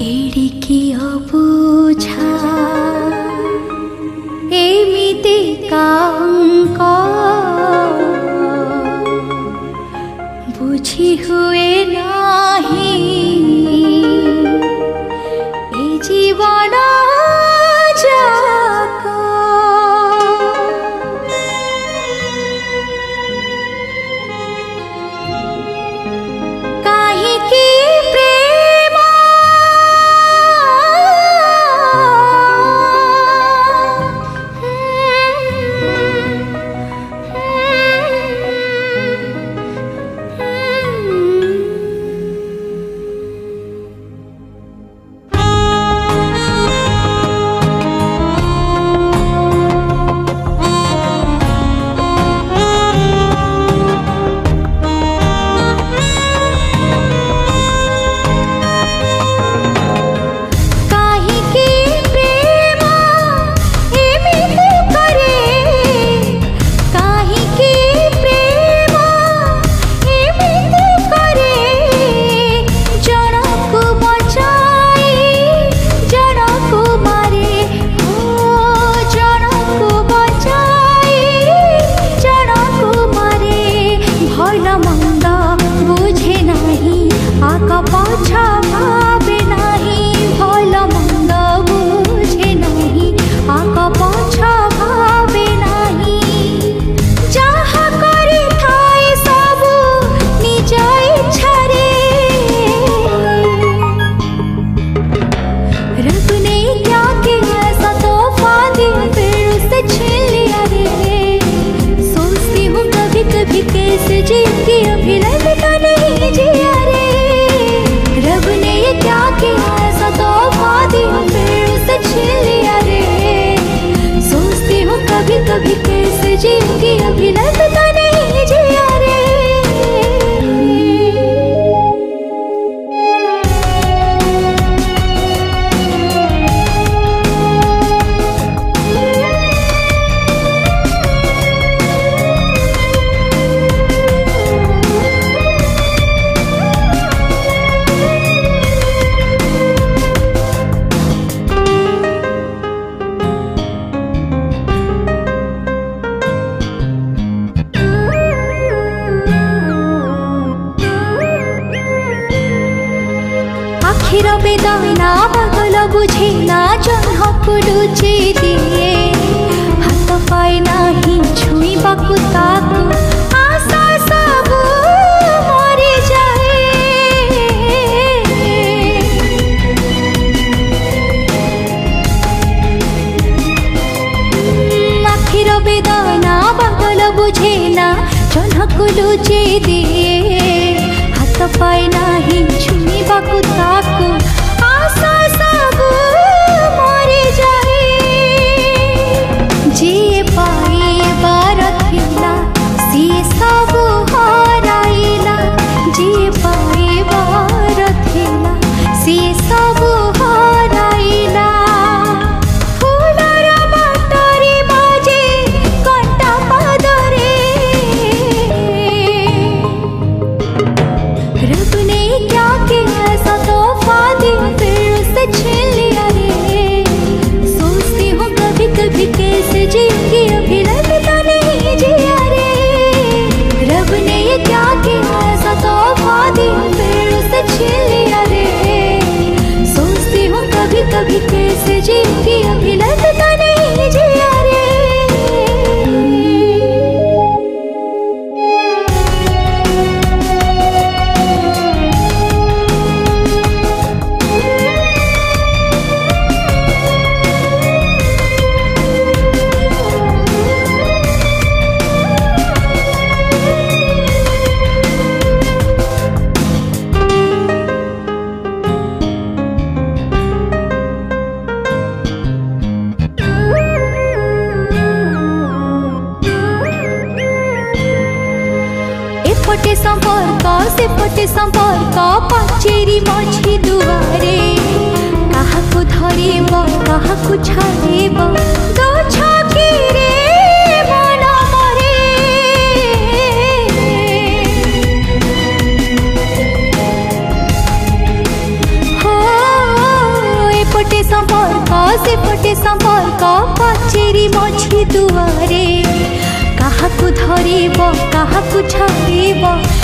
एडिकी अबुझा एमिति कांक बुझी हुए नाही ए जीवन जाक काहिकी कभी कैसे जीऊंगी अभी लगता नहीं जिया रे। आखिर बेदना पागल बुझेना जन्हकु लुचि दिए हाथ पाए नाही छुईबाकु ताकु आशा सबु मरि जाए। आखिर बेदना पागल बुझेना जन्हकु लुचि दिए हाथ पाए नाही छुईबाकु ताकु आशा सबु मरि जाए। जे पाइबार थिला सी सबु हराइला जे पाइबार थिला सी सबु हराइला। फूलर बाटरी बाजे कंटा पादरे रब ने क्या किया ऐसा तोहफा दिया फिर उसे छीन लिया रे। सोचती हूँ कभी कभी कैसे जीऊंगी अभी लगता नहीं जिया रे। रब ने ये क्या किया ऐसा तोहफा दिया फिर उसे छीन लिया रे। सोचती हूँ कभी कभी कैसे जीऊंगी अभी लगता नहीं जिया रे। एपटे संपर्क सेपटे संपर्क पाचेरी मझी दुआरे काहाकु धरिब काहाकु छाड़िब गछ कि रे मन मरे। हो सेपटे संपर्क पाचेरी मझी दुआरे काहाकु धरिब काहाकु छाड़िब